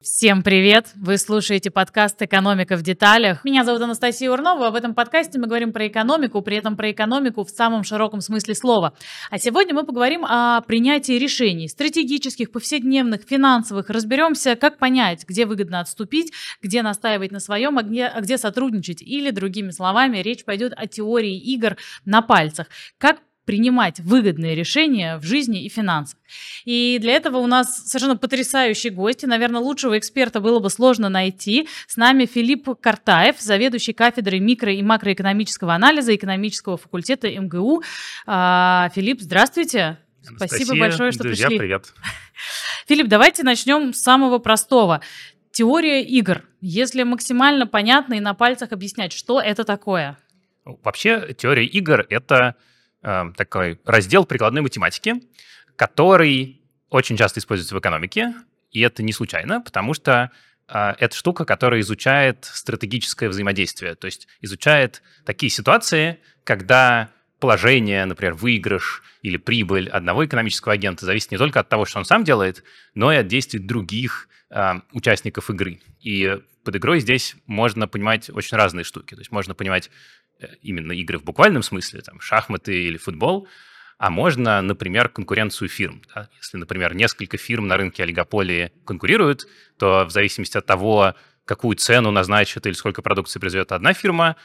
Всем привет! Вы слушаете подкаст «Экономика в деталях». Меня зовут Анастасия Урнова. В этом подкасте мы говорим про экономику, при этом про экономику в самом широком смысле слова. А сегодня мы поговорим о принятии решений, стратегических, повседневных, финансовых. Разберемся, как понять, где выгодно отступить, где настаивать на своем, а где сотрудничать. Или, другими словами, речь пойдет о теории игр на пальцах. Как принимать выгодные решения в жизни и финансах. И для этого у нас совершенно потрясающие гости. Наверное, лучшего эксперта было бы сложно найти. С нами Филипп Картаев, заведующий кафедрой микро- и макроэкономического анализа экономического факультета МГУ. Филипп, здравствуйте. Анастасия, спасибо большое, что друзья, пришли. привет. Филипп, давайте начнем с самого простого. Теория игр. Если максимально понятно и на пальцах объяснять, что это такое? Вообще, теория игр — это такой раздел прикладной математики, который очень часто используется в экономике, и это не случайно, потому что это штука, которая изучает стратегическое взаимодействие, то есть изучает такие ситуации, когда положение, например, выигрыш или прибыль одного экономического агента зависит не только от того, что он сам делает, но и от действий других участников игры. И под игрой здесь можно понимать очень разные штуки. То есть можно понимать именно игры в буквальном смысле, там, шахматы или футбол, а можно, например, конкуренцию фирм. Да? Если, например, несколько фирм на рынке олигополии конкурируют, то в зависимости от того, какую цену назначит или сколько продукции произведет одна фирма,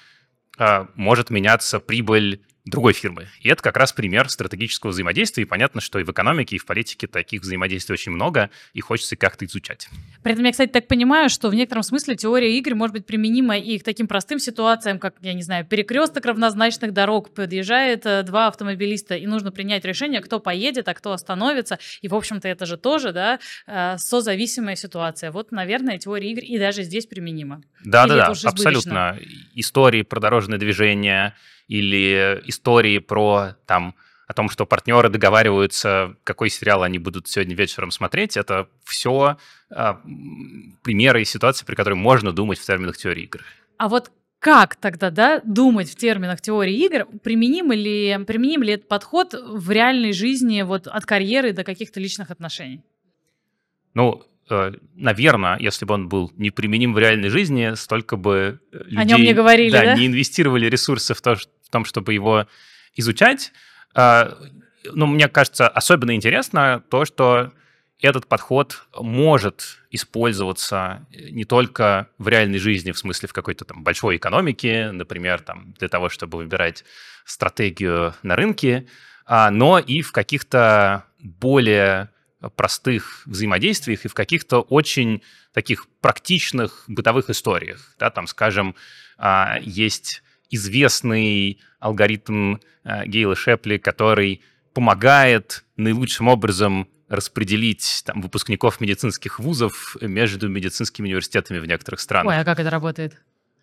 может меняться прибыль другой фирмы. И это как раз пример стратегического взаимодействия. И понятно, что и в экономике, и в политике таких взаимодействий очень много, и хочется их как-то изучать. При этом я, кстати, так понимаю, что в некотором смысле теория игр может быть применима и к таким простым ситуациям, как, я не знаю, перекресток равнозначных дорог, подъезжает два автомобилиста, и нужно принять решение, кто поедет, а кто остановится. И, в общем-то, это же тоже, да, созависимая ситуация. Вот, наверное, теория игр и даже здесь применима. Да, абсолютно. Истории про дорожное движение или истории про о том, что партнеры договариваются, какой сериал они будут сегодня вечером смотреть, это все примеры и ситуации, при которых можно думать в терминах теории игр. А вот как тогда, да, думать в терминах теории игр? Применим ли этот подход в реальной жизни, вот от карьеры до каких-то личных отношений? Наверное, если бы он был неприменим в реальной жизни, столько бы людей о нем не говорили, да? Не инвестировали ресурсы в том, чтобы его изучать. Мне кажется, особенно интересно то, что этот подход может использоваться не только в реальной жизни, в смысле в какой-то большой экономике, например, для того, чтобы выбирать стратегию на рынке, но и в каких-то более простых взаимодействиях и в каких-то очень таких практичных бытовых историях. Да, скажем, есть известный алгоритм Гейла Шепли, который помогает наилучшим образом распределить выпускников медицинских вузов между медицинскими университетами в некоторых странах. Ой, а как это работает?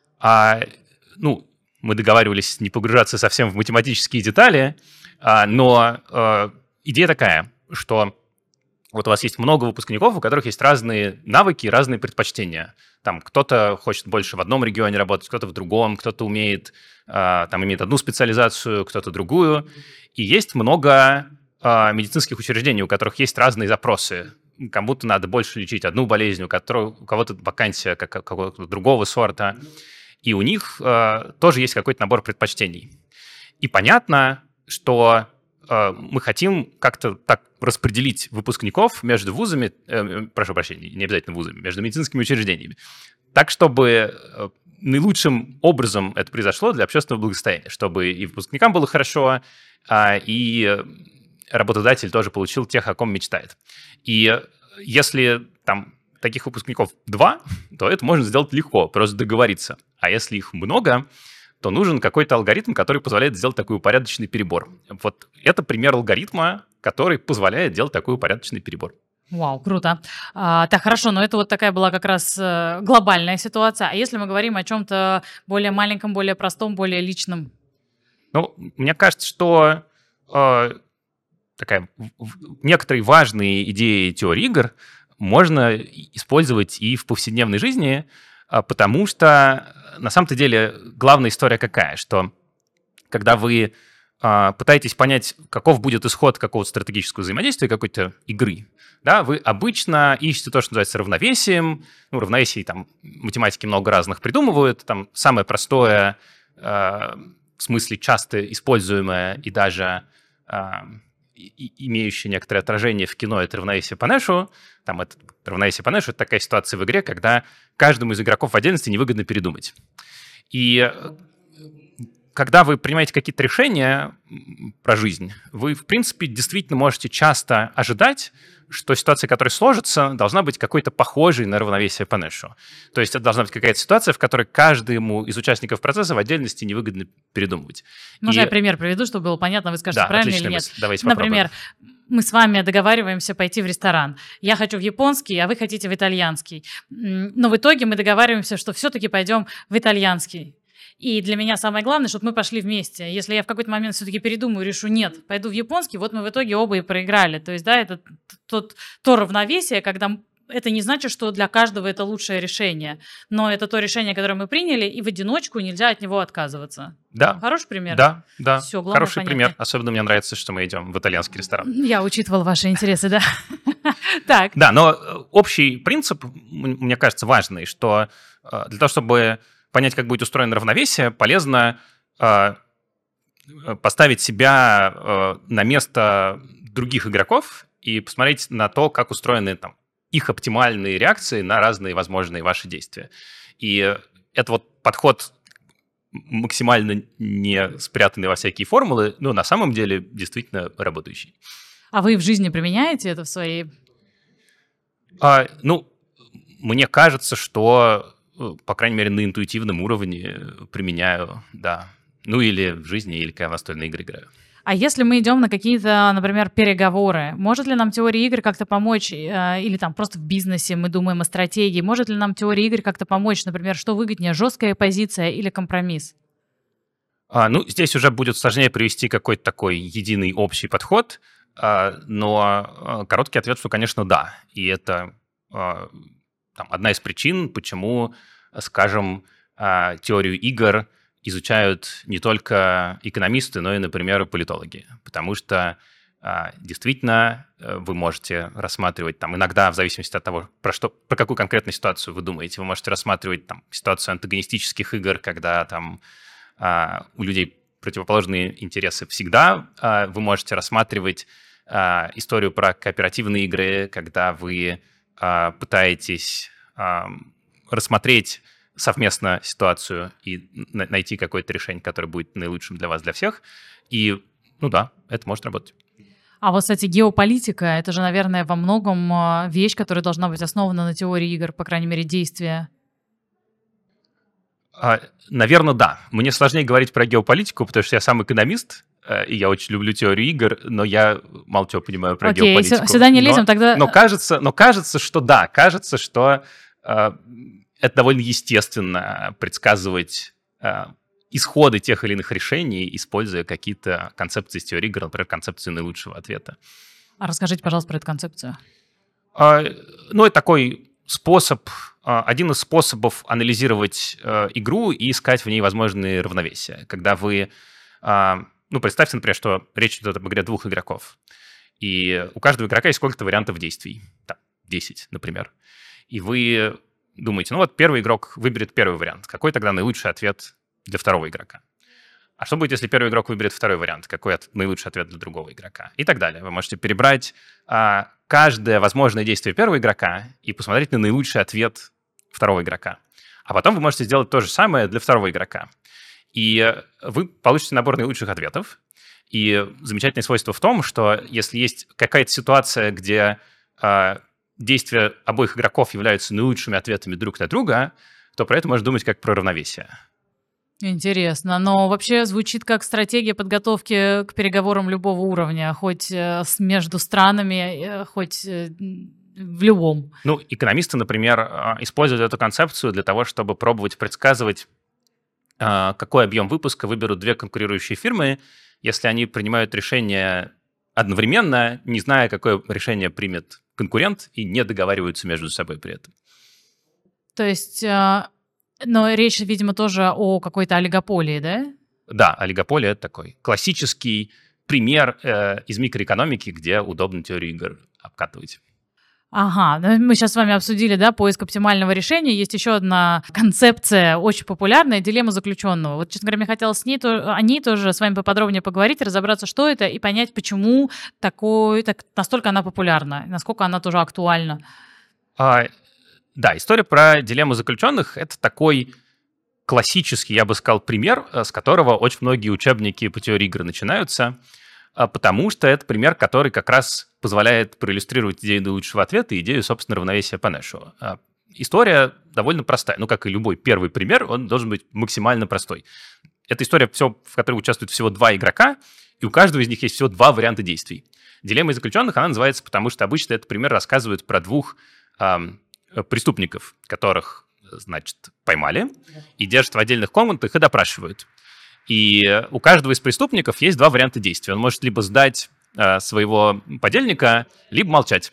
Мы договаривались не погружаться совсем в математические детали, но идея такая, что вот у вас есть много выпускников, у которых есть разные навыки и разные предпочтения. Кто-то хочет больше в одном регионе работать, кто-то в другом, кто-то имеет одну специализацию, кто-то другую. И есть много медицинских учреждений, у которых есть разные запросы. Кому-то надо больше лечить одну болезнь, у кого-то вакансия какого-то другого сорта. И у них тоже есть какой-то набор предпочтений. И понятно, что мы хотим как-то так распределить выпускников между вузами, прошу прощения, не обязательно вузами, между медицинскими учреждениями, так, чтобы наилучшим образом это произошло для общественного благосостояния, чтобы и выпускникам было хорошо, и работодатель тоже получил тех, о ком мечтает. И если таких выпускников 2, то это можно сделать легко, просто договориться. А если их много, то нужен какой-то алгоритм, который позволяет сделать такой упорядоченный перебор. Вот это пример алгоритма, который позволяет делать такой упорядоченный перебор. Вау, круто. Так, хорошо, но это вот такая была как раз глобальная ситуация. А если мы говорим о чем-то более маленьком, более простом, более личном? Мне кажется, что некоторые важные идеи теории игр можно использовать и в повседневной жизни, потому что на самом-то деле главная история какая, что когда вы пытаетесь понять, каков будет исход какого-то стратегического взаимодействия, какой-то игры, да, вы обычно ищете то, что называется равновесием. Ну, равновесие там математики много разных придумывают. Там самое простое, в смысле часто используемое и даже имеющее некоторое отражение в кино, это равновесие по Нэшу. Там это равновесие по Нэшу — это такая ситуация в игре, когда каждому из игроков в отдельности невыгодно передумать. И когда вы принимаете какие-то решения про жизнь, вы, в принципе, действительно можете часто ожидать, что ситуация, которая сложится, должна быть какой-то похожей на равновесие по Нэшу. То есть это должна быть какая-то ситуация, в которой каждому из участников процесса в отдельности невыгодно передумывать. Можно я пример приведу, чтобы было понятно, вы скажете, да, правильно или нет? Мысль. Давайте Например, мы с вами договариваемся пойти в ресторан. Я хочу в японский, а вы хотите в итальянский. Но в итоге мы договариваемся, что все-таки пойдем в итальянский. И для меня самое главное, чтобы мы пошли вместе. Если я в какой-то момент все-таки передумаю, решу, нет, пойду в японский, вот мы в итоге оба и проиграли. То есть, да, это то равновесие, когда это не значит, что для каждого это лучшее решение, но это то решение, которое мы приняли, и в одиночку нельзя от него отказываться. Да. Хороший пример? Да. Все, главное, хороший понятно. пример. Особенно мне нравится, что мы идем в итальянский ресторан. Я учитывала ваши интересы, да. Так. Да, но общий принцип, мне кажется, важный, что для того, чтобы понять, как будет устроено равновесие, полезно поставить себя на место других игроков и посмотреть на то, как устроены там их оптимальные реакции на разные возможные ваши действия. И это вот подход максимально не спрятанный во всякие формулы, но на самом деле действительно работающий. А вы в жизни применяете это в своей... Мне кажется, что, по крайней мере, на интуитивном уровне применяю, да. Ну, или в жизни, или когда в настольные игры играю. А если мы идем на какие-то, например, переговоры, может ли нам теория игр как-то помочь, или там просто в бизнесе мы думаем о стратегии, может ли нам теория игр как-то помочь, например, что выгоднее, жесткая позиция или компромисс? Здесь уже будет сложнее привести какой-то такой единый общий подход, но короткий ответ, что, конечно, да. И это одна из причин, почему, скажем, теорию игр изучают не только экономисты, но и, например, политологи. Потому что действительно вы можете рассматривать иногда, в зависимости от того, про какую конкретную ситуацию вы думаете, вы можете рассматривать ситуацию антагонистических игр, когда у людей противоположные интересы всегда. Вы можете рассматривать историю про кооперативные игры, когда вы пытаетесь рассмотреть совместно ситуацию и найти какое-то решение, которое будет наилучшим для вас, для всех. И, да, это может работать. А вот, кстати, геополитика — это же, наверное, во многом вещь, которая должна быть основана на теории игр, по крайней мере, действия. Наверное, да. Мне сложнее говорить про геополитику, потому что я сам экономист, и я очень люблю теорию игр, но я мало чего понимаю про геополитику. Сюда не лезем, тогда... Но кажется, что да. Кажется, что это довольно естественно предсказывать исходы тех или иных решений, используя какие-то концепции из теории игр, например, концепцию наилучшего ответа. А расскажите, пожалуйста, про эту концепцию. Это такой способ, один из способов анализировать игру и искать в ней возможные равновесия. Когда вы... представьте, например, что речь идет об игре двух игроков. И у каждого игрока есть сколько-то вариантов действий. 10, например. И вы думаете, первый игрок выберет первый вариант. Какой тогда наилучший ответ для второго игрока? А что будет, если первый игрок выберет второй вариант? Какой наилучший ответ для другого игрока? И так далее. Вы можете перебрать каждое возможное действие первого игрока и посмотреть на наилучший ответ второго игрока. А потом вы можете сделать то же самое для второго игрока. И вы получите набор наилучших ответов. И замечательное свойство в том, что если есть какая-то ситуация, где действия обоих игроков являются наилучшими ответами друг на друга, то про это можно думать как про равновесие. Интересно, но вообще звучит как стратегия подготовки к переговорам любого уровня, хоть между странами, хоть в любом. Экономисты, например, используют эту концепцию для того, чтобы пробовать предсказывать, какой объем выпуска выберут две конкурирующие фирмы, если они принимают решение одновременно, не зная, какое решение примет конкурент, и не договариваются между собой при этом. То есть, но речь, видимо, тоже о какой-то олигополии, да? Да, олигополия — это такой классический пример из микроэкономики, где удобно теорию игр обкатывать. Ага, ну мы сейчас с вами обсудили, да, поиск оптимального решения. Есть еще одна концепция, очень популярная — дилемма заключенного. Вот, честно говоря, мне хотелось о ней тоже с вами поподробнее поговорить, разобраться, что это, и понять, почему настолько она популярна, насколько она тоже актуальна. Да, история про дилемму заключенных — это такой классический, я бы сказал, пример, с которого очень многие учебники по теории игр начинаются, потому что это пример, который как раз позволяет проиллюстрировать идею наилучшего ответа и идею, собственно, равновесия по Нэшу. История довольно простая. Ну, как и любой первый пример, он должен быть максимально простой. Это история, в которой участвуют всего 2 игрока, и у каждого из них есть всего 2 варианта действий. Дилемма заключенных, она называется, потому что обычно этот пример рассказывает про 2 преступников, которых, значит, поймали и держат в отдельных комнатах и допрашивают. И у каждого из преступников есть 2 варианта действий. Он может либо сдать своего подельника, либо молчать.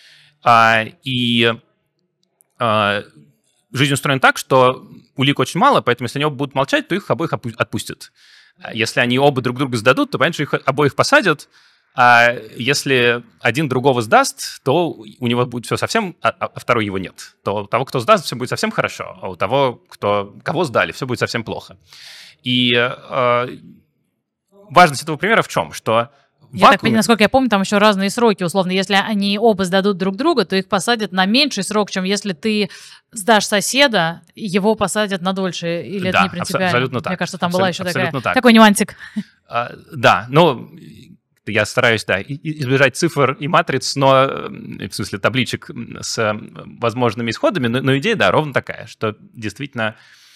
Жизнь устроена так, что улик очень мало, поэтому если они оба будут молчать, то их обоих отпустят. Если они оба друг друга сдадут, то, понятно, их обоих посадят. А если один другого сдаст, то у него будет все совсем, а второй его нет. То у того, кто сдаст, все будет совсем хорошо, а у того, кого сдали, все будет совсем плохо. И важность этого примера в чем? Что насколько я помню, там еще разные сроки. Условно, если они оба сдадут друг друга, то их посадят на меньший срок, чем если ты сдашь соседа, его посадят на дольше. Или да, это не принципиально? Абсолютно так. Мне кажется, там была еще так. такой нюансик. Да, ну... Я стараюсь, да, избежать цифр и матриц, но в смысле табличек с возможными исходами, но идея, да, ровно такая, что действительно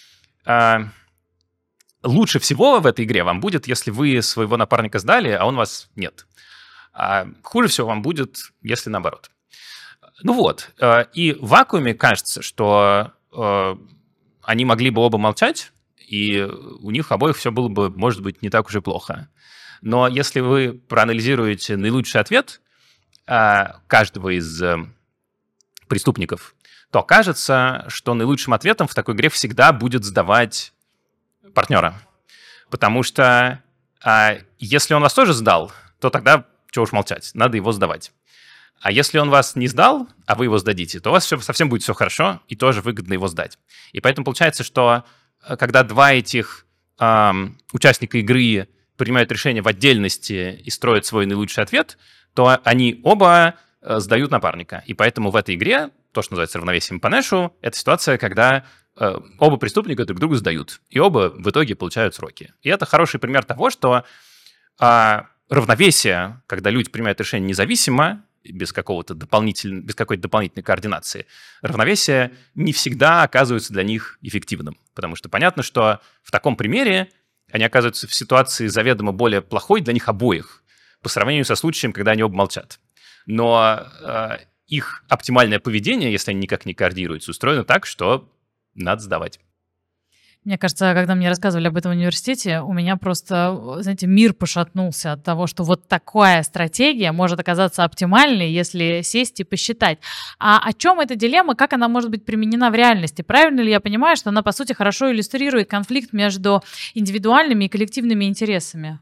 лучше всего в этой игре вам будет, если вы своего напарника сдали, а он вас нет. А хуже всего вам будет, если наоборот. Ну вот, и в вакууме кажется, что они могли бы оба молчать, и у них обоих все было бы, может быть, не так уж и плохо. Но если вы проанализируете наилучший ответ каждого из преступников, то окажется, что наилучшим ответом в такой игре всегда будет сдавать партнера. Потому что если он вас тоже сдал, то тогда чего уж молчать, надо его сдавать. А если он вас не сдал, а вы его сдадите, то у вас совсем будет все хорошо, и тоже выгодно его сдать. И поэтому получается, что когда 2 этих участника игры принимают решение в отдельности и строят свой наилучший ответ, то они оба сдают напарника. И поэтому в этой игре, то, что называется равновесием по Нэшу, это ситуация, когда оба преступника друг другу сдают, и оба в итоге получают сроки. И это хороший пример того, что равновесие, когда люди принимают решение независимо, без какой-то дополнительной координации, равновесие не всегда оказывается для них эффективным. Потому что понятно, что в таком примере они оказываются в ситуации заведомо более плохой для них обоих по сравнению со случаем, когда они оба молчат. Но их оптимальное поведение, если они никак не координируются, устроено так, что надо сдавать. Мне кажется, когда мне рассказывали об этом в университете, у меня просто, знаете, мир пошатнулся от того, что вот такая стратегия может оказаться оптимальной, если сесть и посчитать. А о чем эта дилемма, как она может быть применена в реальности? Правильно ли я понимаю, что она, по сути, хорошо иллюстрирует конфликт между индивидуальными и коллективными интересами?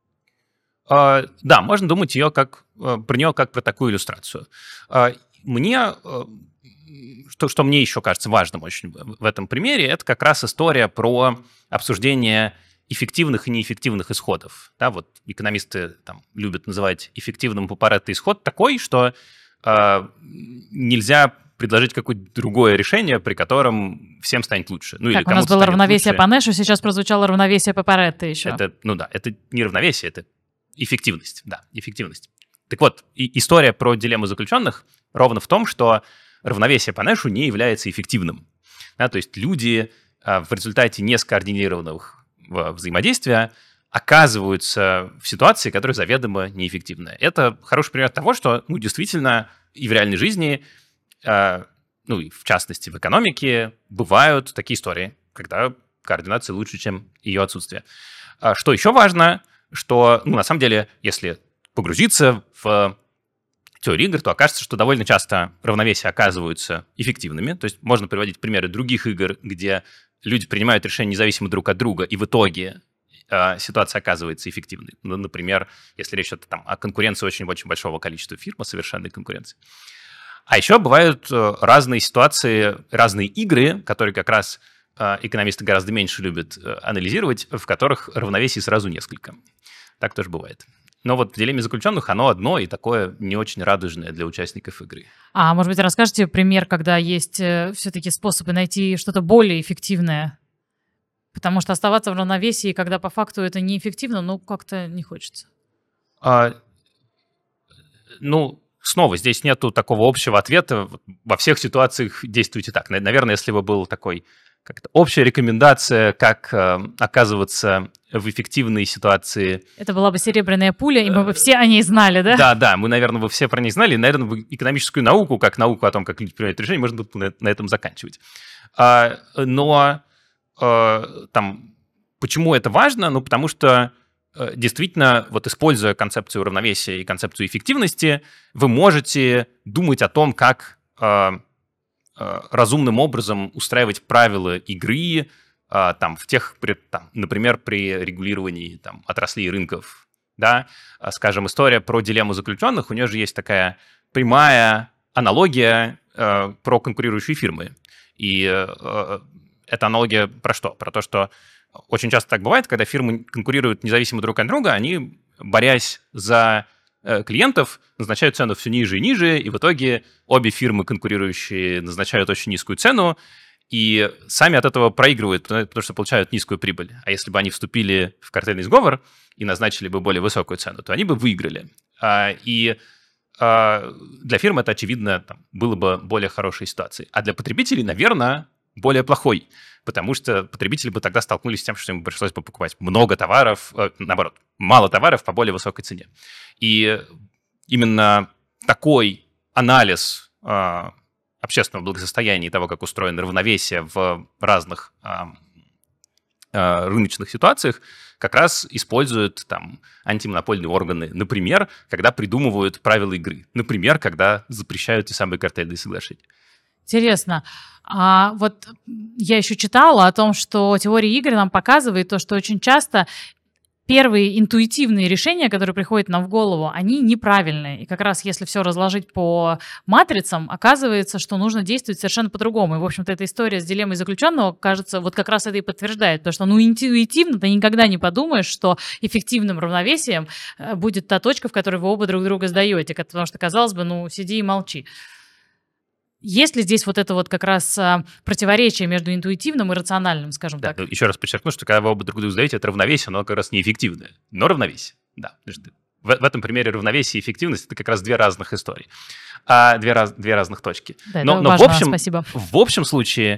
Да, можно думать про нее как про такую иллюстрацию. Что мне еще кажется важным очень в этом примере, это как раз история про обсуждение эффективных и неэффективных исходов. Да, вот экономисты любят называть эффективным Парето исход такой, что нельзя предложить какое-то другое решение, при котором всем станет лучше. Ну, так, или у нас было равновесие по Нэшу, сейчас прозвучало равновесие по Парето еще. Это не равновесие, это эффективность. Да, эффективность. Так вот, история про дилемму заключенных ровно в том, что равновесие по Нэшу не является эффективным. Да, то есть люди в результате нескоординированного взаимодействия оказываются в ситуации, которая заведомо неэффективная. Это хороший пример того, что действительно и в реальной жизни, и в частности в экономике, бывают такие истории, когда координация лучше, чем ее отсутствие. Что еще важно, что на самом деле, если погрузиться в теории игр, то окажется, что довольно часто равновесия оказываются эффективными. То есть можно приводить примеры других игр, где люди принимают решения независимо друг от друга, и в итоге ситуация оказывается эффективной. Ну, например, если речь идет о конкуренции очень-очень большого количества фирм, совершенной конкуренции. А еще бывают разные ситуации, разные игры, которые как раз экономисты гораздо меньше любят анализировать, в которых равновесий сразу несколько. Так тоже бывает. Но вот в дилемме заключенных оно одно и такое не очень радужное для участников игры. А может быть, расскажете пример, когда есть все-таки способы найти что-то более эффективное? Потому что оставаться в равновесии, когда по факту это неэффективно, ну, как-то не хочется. Снова, здесь нету такого общего ответа. Во всех ситуациях действуйте так. Наверное, если бы был такой как-то общая рекомендация, как оказываться в эффективной ситуации. Это была бы серебряная пуля, и мы бы все о ней знали, да? Да, мы, наверное, бы все про ней знали. И, наверное, бы экономическую науку, как науку о том, как люди принимают решения, можно было на этом заканчивать. Но почему это важно? Ну, потому что действительно, вот используя концепцию равновесия и концепцию эффективности, вы можете думать о том, как разумным образом устраивать правила игры, например, при регулировании отраслей и рынков. Да? Скажем, история про дилемму заключенных, у нее же есть такая прямая аналогия про конкурирующие фирмы. И эта аналогия про что? Про то, что очень часто так бывает, когда фирмы конкурируют независимо друг от друга, они, борясь за клиентов, назначают цену все ниже и ниже, и в итоге обе фирмы, конкурирующие, назначают очень низкую цену, и сами от этого проигрывают, потому что получают низкую прибыль. А если бы они вступили в картельный сговор и назначили бы более высокую цену, то они бы выиграли. И для фирм это, очевидно, было бы более хорошей ситуацией. А для потребителей, наверное, более плохой, потому что потребители бы тогда столкнулись с тем, что им пришлось бы покупать много товаров, наоборот, мало товаров по более высокой цене. И именно такой анализ общественного благосостояния и того, как устроено равновесие в разных рыночных ситуациях, как раз используют антимонопольные органы. Например, когда придумывают правила игры. Например, когда запрещают те самые картельные соглашения. Интересно. А вот я еще читала о том, что теория игр нам показывает то, что очень часто первые интуитивные решения, которые приходят нам в голову, они неправильные. И как раз если все разложить по матрицам, оказывается, что нужно действовать совершенно по-другому. И, в общем-то, эта история с дилеммой заключенного, кажется, вот как раз это и подтверждает. Потому что, интуитивно ты никогда не подумаешь, что эффективным равновесием будет та точка, в которой вы оба друг друга сдаете. Потому что, казалось бы, сиди и молчи. Есть ли здесь вот это вот как раз противоречие между интуитивным и рациональным, скажем так? Еще раз подчеркну, что когда вы оба друг другу сдаете, это равновесие, оно как раз неэффективное. Но равновесие, да. В этом примере равновесие и эффективность – это как раз две разных истории, две разных точки. Да, но важно, спасибо. В общем случае,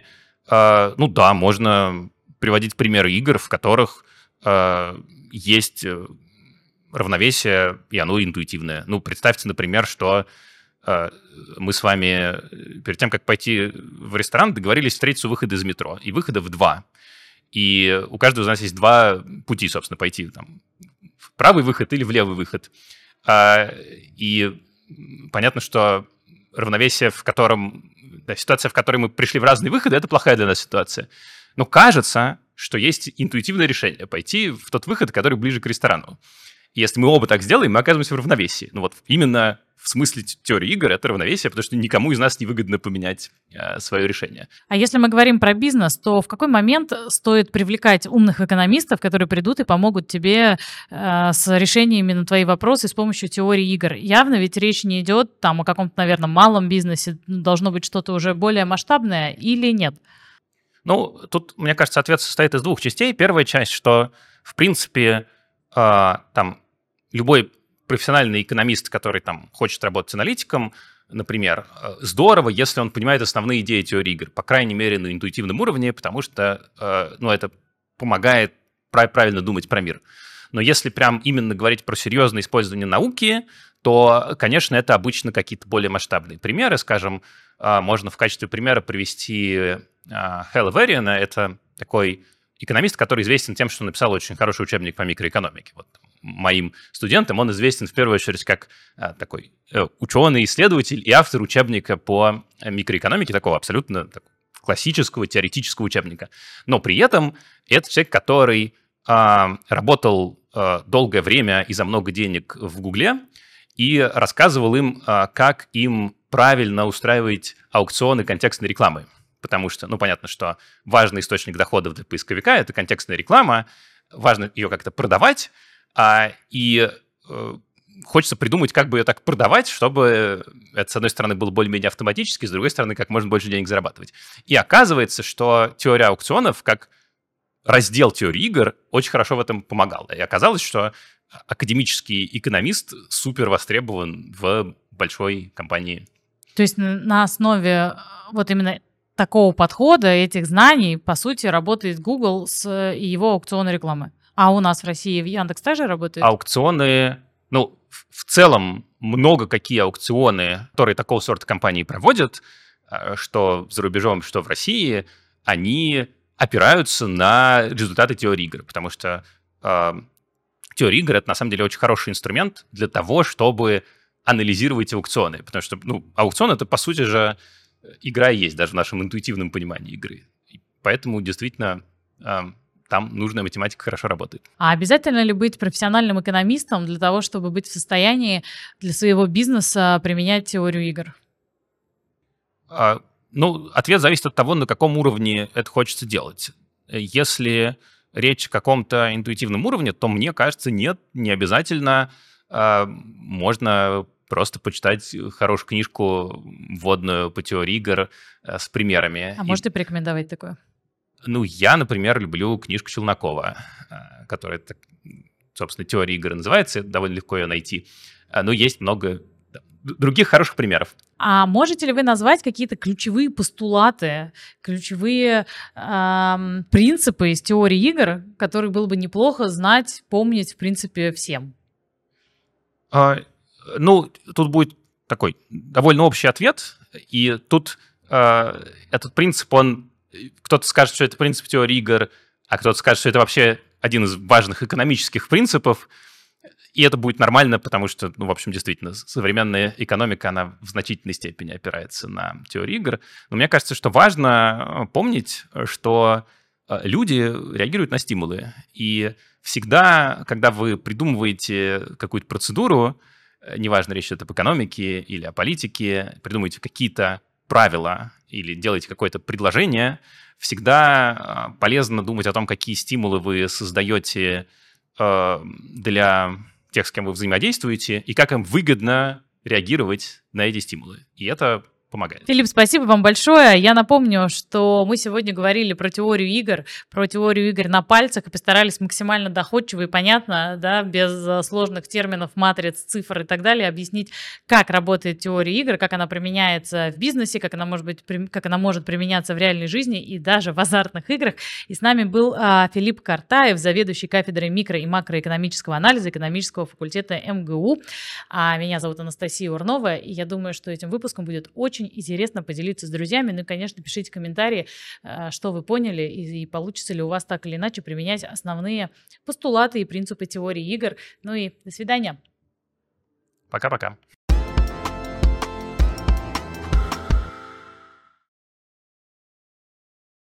можно приводить примеры игр, в которых есть равновесие, и оно интуитивное. Представьте, например, что мы с вами перед тем, как пойти в ресторан, договорились встретиться у выхода из метро. И выходов 2. И у каждого из нас есть 2 пути, собственно, пойти в правый выход или в левый выход. И понятно, что равновесие, ситуация, в которой мы пришли в разные выходы, это плохая для нас ситуация. Но кажется, что есть интуитивное решение пойти в тот выход, который ближе к ресторану. И если мы оба так сделаем, мы оказываемся в равновесии. Именно в смысле теории игр это равновесие, потому что никому из нас не выгодно поменять свое решение. А если мы говорим про бизнес, то в какой момент стоит привлекать умных экономистов, которые придут и помогут тебе с решениями на твои вопросы с помощью теории игр? Явно ведь речь не идет о каком-то, наверное, малом бизнесе, должно быть что-то уже более масштабное или нет? Тут, мне кажется, ответ состоит из 2 частей. Первая часть, что, в принципе, любой профессиональный экономист, который хочет работать аналитиком, например, здорово, если он понимает основные идеи теории игр, по крайней мере, на интуитивном уровне, потому что это помогает правильно думать про мир. Но если прям именно говорить про серьезное использование науки, то, конечно, это обычно какие-то более масштабные примеры. Скажем, можно в качестве примера привести Хэлла Вериана. Это такой экономист, который известен тем, что написал очень хороший учебник по микроэкономике. Моим студентам он известен в первую очередь как такой ученый, исследователь и автор учебника по микроэкономике, такого абсолютно классического теоретического учебника. Но при этом это человек, который работал долгое время и за много денег в Гугле и рассказывал им, как им правильно устраивать аукционы контекстной рекламы. Потому что, понятно, что важный источник доходов для поисковика — это контекстная реклама, важно ее как-то продавать, и хочется придумать, как бы ее так продавать, чтобы это, с одной стороны, было более-менее автоматически, с другой стороны, как можно больше денег зарабатывать. И оказывается, что теория аукционов, как раздел теории игр, очень хорошо в этом помогала. И оказалось, что академический экономист супер востребован в большой компании. То есть на основе вот именно такого подхода, этих знаний, по сути, работает Google с его аукционной рекламой. А у нас в России в Яндекс также работает? Аукционы, в целом много какие аукционы, которые такого сорта компании проводят, что за рубежом, что в России, они опираются на результаты теории игр, потому что теория игр — это на самом деле очень хороший инструмент для того, чтобы анализировать аукционы, потому что аукцион — это, по сути же, игра и есть, даже в нашем интуитивном понимании игры. И поэтому действительно там нужная математика хорошо работает. А обязательно ли быть профессиональным экономистом для того, чтобы быть в состоянии для своего бизнеса применять теорию игр? Ответ зависит от того, на каком уровне это хочется делать. Если речь о каком-то интуитивном уровне, то, мне кажется, нет, не обязательно. Можно просто почитать хорошую книжку вводную по теории игр с примерами. Можете порекомендовать такое? Я, например, люблю книжку Челнокова, которая, собственно, «Теория игр» называется, довольно легко ее найти. Но есть много других хороших примеров. А можете ли вы назвать какие-то ключевые постулаты, ключевые принципы из теории игр, которые было бы неплохо знать, помнить, в принципе, всем? Тут будет такой довольно общий ответ, и тут этот принцип, кто-то скажет, что это принцип теории игр, а кто-то скажет, что это вообще один из важных экономических принципов, и это будет нормально, потому что, в общем, действительно, современная экономика, она в значительной степени опирается на теорию игр. Но мне кажется, что важно помнить, что люди реагируют на стимулы. И всегда, когда вы придумываете какую-то процедуру, неважно, речь идет об экономике или о политике, придумываете какие-то правила или делаете какое-то предложение, всегда полезно думать о том, какие стимулы вы создаете для тех, с кем вы взаимодействуете, и как им выгодно реагировать на эти стимулы. И это помогает. Филипп, спасибо вам большое. Я напомню, что мы сегодня говорили про теорию игр на пальцах и постарались максимально доходчиво и понятно, да, без сложных терминов, матриц, цифр и так далее, объяснить, как работает теория игр, как она применяется в бизнесе, как она может применяться в реальной жизни и даже в азартных играх. И с нами был Филипп Картаев, заведующий кафедрой микро- и макроэкономического анализа экономического факультета МГУ. А меня зовут Анастасия Урнова, и я думаю, что этим выпуском будет очень интересно поделиться с друзьями. Ну и, конечно, пишите комментарии, что вы поняли и получится ли у вас так или иначе применять основные постулаты и принципы теории игр. Ну и до свидания. Пока-пока.